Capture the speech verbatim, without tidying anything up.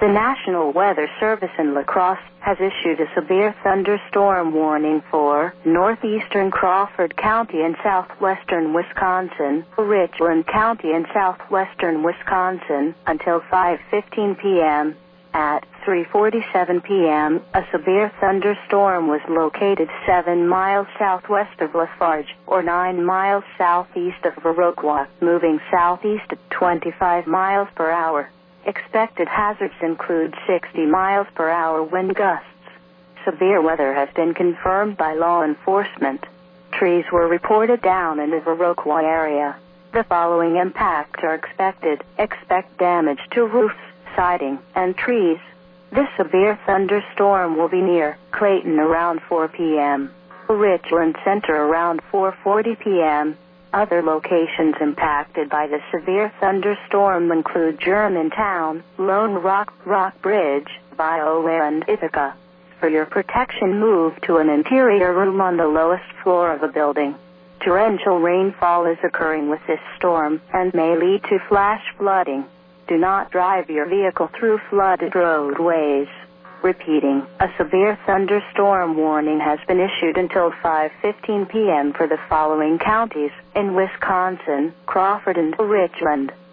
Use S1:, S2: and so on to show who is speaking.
S1: The National Weather Service in La Crosse has issued a severe thunderstorm warning for northeastern Crawford County and southwestern Wisconsin, Richland County and southwestern Wisconsin, until five fifteen p.m. At three forty-seven p.m., a severe thunderstorm was located seven miles southwest of Lafarge, or nine miles southeast of Viroqua, moving southeast at twenty-five miles per hour. Expected hazards include sixty miles per hour wind gusts. Severe weather has been confirmed by law enforcement. Trees were reported down in the Viroqua area. The following impacts are expected. Expect damage to roofs, siding, and trees. This severe thunderstorm will be near Clayton around four p.m. Richland Center around four forty p.m. Other locations impacted by the severe thunderstorm include Germantown, Lone Rock, Rock Bridge, Viola, and Ithaca. For your protection, move to an interior room on the lowest floor of a building. Torrential rainfall is occurring with this storm and may lead to flash flooding. Do not drive your vehicle through flooded roadways. Repeating, a severe thunderstorm warning has been issued until five fifteen p.m. for the following counties in Wisconsin, Crawford and Richland.